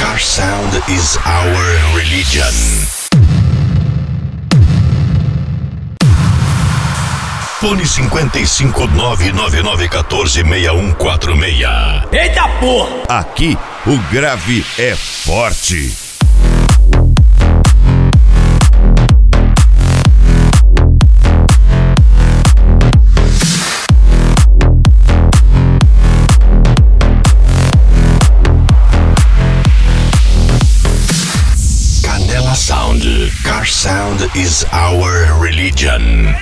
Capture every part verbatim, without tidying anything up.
Car sound is our religion. Fone cinco cinco nove nove nove um quatro seis um quatro seis. Eita porra! Aqui o grave é forte. Canela Sound. Car sound is our religion.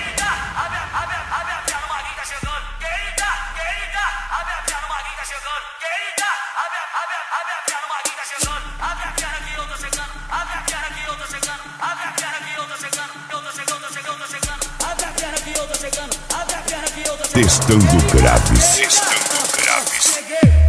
Testando graves. Testando graves.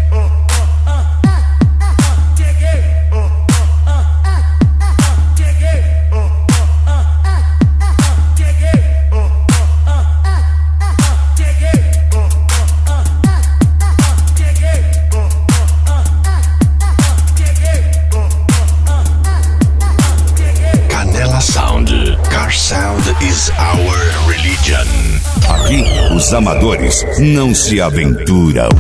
Canela Sound. Car sound is our religion. Aqui os amadores não se aventuram.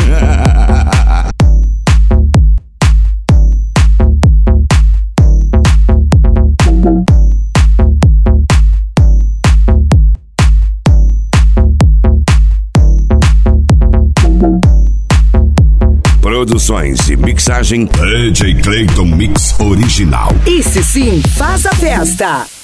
Produções e mixagem D J Clayton Mix Original. Esse sim faz a festa.